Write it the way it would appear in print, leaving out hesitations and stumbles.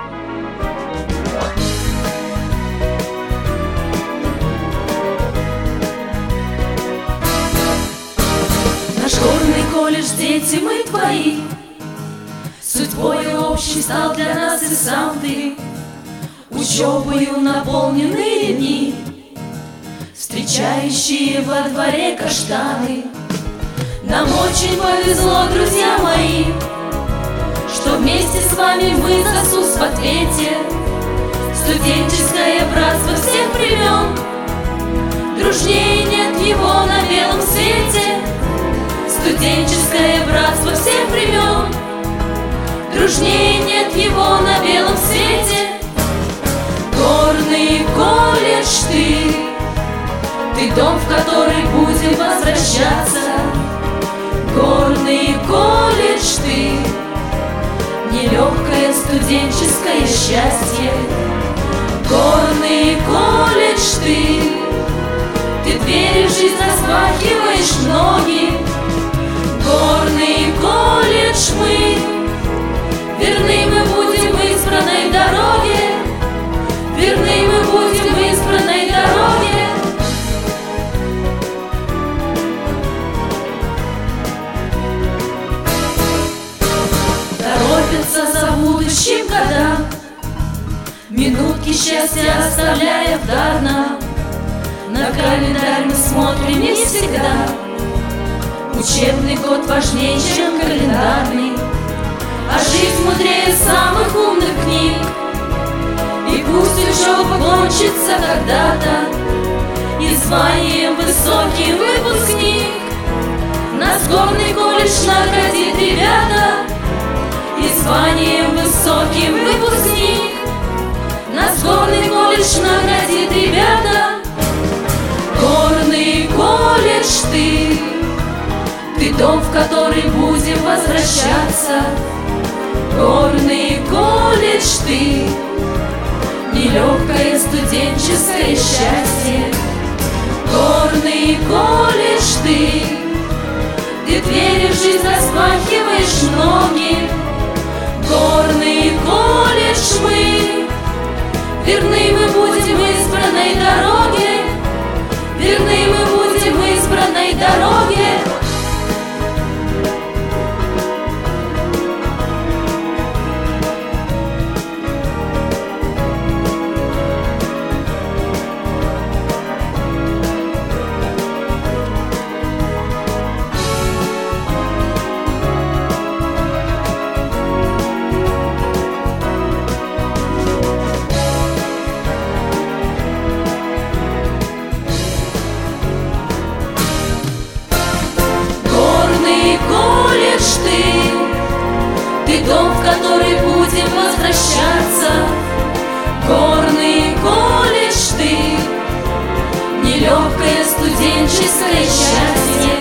Наш горный колледж, дети мы твои, судьбой общей стал для нас и сам ты. Учебою наполненные дни, встречающие во дворе каштаны. Нам очень повезло, друзья мои, что вместе с вами мы за СУС в ответе. Студенческое братство всех времен, дружнее нет его на белом свете. Студенческое братство всех времен, дружнее нет его на белом свете. Горный колледж ты дом, в который будем возвращаться. Горный колледж ты, нелегкое студенческое счастье. Горный колледж ты двери в жизнь распахиваешь многие. Горный колледж мы, верны мы будем избранной дороге. Верны мы будем избранной дороге. Торопятся за будущим годам, минутки счастья оставляя в дар нам. На календарь мы смотрим не всегда, учебный год важнее, чем календарный, а жизнь мудрее самых умных книг. И пусть учеба кончится когда-то, и званием высоким выпускник. Нас горный колледж наградит, ребята, и званием высоким выпускник. Нас горный колледж наградит, ребята. Горный колледж ты дом, в который будем возвращаться. Горный колледж ты, нелегкое студенческое счастье. Горный колледж ты двери в жизнь распахиваешь многие. Горный колледж мы, верны мы будем избранной дороге. Верны мы будем избранной дороге. Ты дом, в который будем возвращаться. Горный колледж ты, нелегкое студенческое счастье.